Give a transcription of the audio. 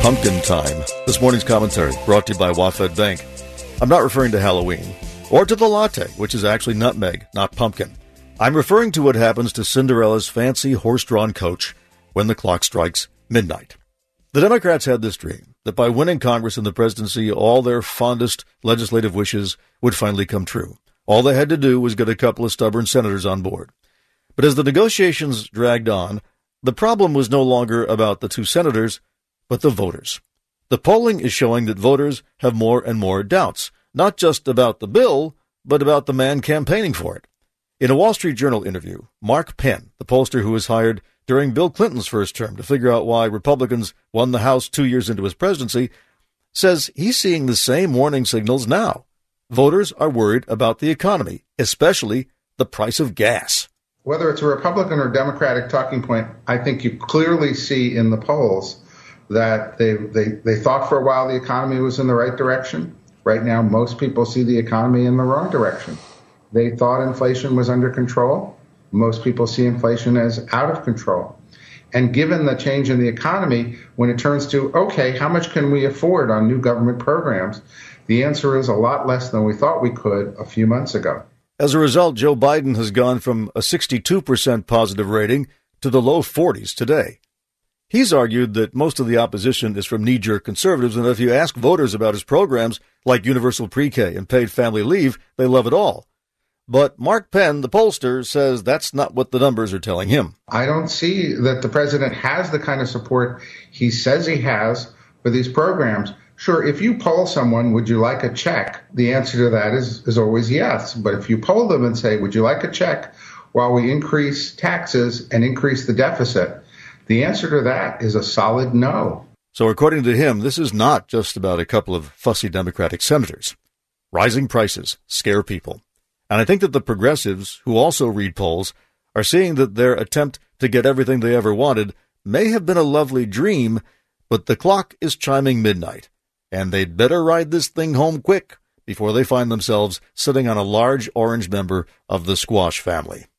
Pumpkin time. This morning's commentary brought to you by Wafed Bank. I'm not referring to Halloween or to the latte, which is actually nutmeg, not pumpkin. I'm referring to what happens to Cinderella's fancy horse-drawn coach when the clock strikes midnight. The Democrats had this dream that by winning Congress and the presidency, all their fondest legislative wishes would finally come true. All they had to do was get a couple of stubborn senators on board. But as the negotiations dragged on, the problem was no longer about the two senators, but the voters. The polling is showing that voters have more and more doubts, not just about the bill, but about the man campaigning for it. In a Wall Street Journal interview, Mark Penn, the pollster who was hired during Bill Clinton's first term to figure out why Republicans won the House 2 years into his presidency, says he's seeing the same warning signals now. Voters are worried about the economy, especially the price of gas. Whether it's a Republican or Democratic talking point, I think you clearly see in the polls that they thought for a while the economy was in the right direction. Right now, most people see the economy in the wrong direction. They thought inflation was under control. Most people see inflation as out of control. And given the change in the economy, when it turns to, okay, how much can we afford on new government programs? The answer is a lot less than we thought we could a few months ago. As a result, Joe Biden has gone from a 62% positive rating to the low 40s today. He's argued that most of the opposition is from knee-jerk conservatives, and if you ask voters about his programs like universal pre-K and paid family leave, they love it all. But Mark Penn, the pollster, says that's not what the numbers are telling him. I don't see that the president has the kind of support he says he has for these programs. Sure, if you poll someone, would you like a check? The answer to that is always yes. But if you poll them and say, would you like a check while we increase taxes and increase the deficit? The answer to that is a solid no. So according to him, this is not just about a couple of fussy Democratic senators. Rising prices scare people. And I think that the progressives, who also read polls, are seeing that their attempt to get everything they ever wanted may have been a lovely dream, but the clock is chiming midnight, and they'd better ride this thing home quick before they find themselves sitting on a large orange member of the squash family.